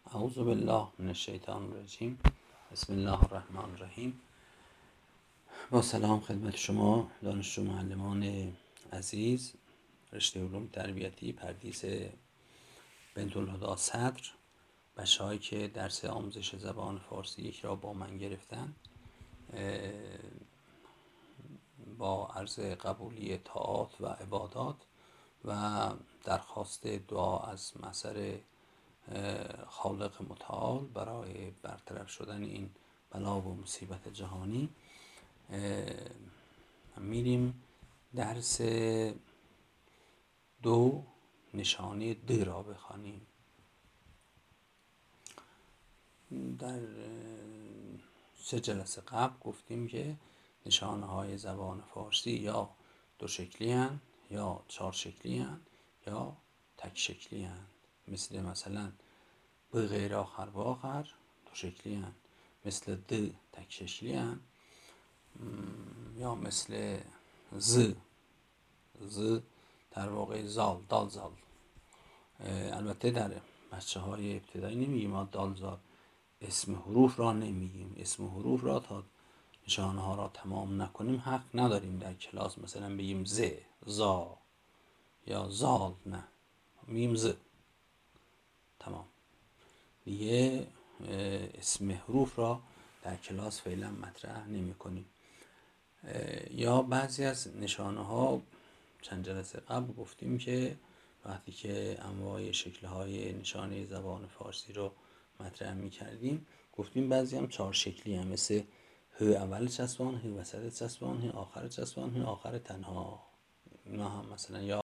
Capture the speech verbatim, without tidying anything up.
اعوذ بالله من الشیطان الرجیم. بسم الله الرحمن الرحیم. با سلام خدمت شما دانشجو معلمان عزیز، رشته علوم تربیتی پردیس بنتالهدی صدر، بچه هایی که درس آموزش زبان فارسی یک را با من گرفتن، با عرض قبولی طاعات و عبادات و درخواست دعا از محضر خالق متعال برای برطرف شدن این بلا و مصیبت جهانی، میریم درس دو نشانه د را بخوانیم. در سه جلسه قبل گفتیم که نشانه های زبان فارسی یا دو شکلی هستند، یا چهار شکلی هستند، یا تک شکلی هستند. مثل مثلا به غیر آخر و آخر دو شکلی هستند، مثل د تک شکلی هستند، یا مثل ز ز در واقع زال دال زال. البته در بچه های ابتدایی نمیگیم ما دال زال، اسم حروف را نمیگیم. اسم حروف را تا نشانه ها را تمام نکنیم حق نداریم در کلاس مثلا بگیم ز زا یا زال، نه، میگیم ز. تمام. دیگه اسم حروف را در کلاس فعلا مطرح نمی کنیم. یا بعضی از نشانه ها چند جلسه قبل گفتیم که وقتی که انواع شکل‌های نشانه زبان فارسی رو مطرح می‌کردیم گفتیم بعضی هم چهار شکلی هم، مثل ه اول چسبان، ه وسط چسبان، ه آخر چسبان، ه آخر تنها. اینا هم مثلا یا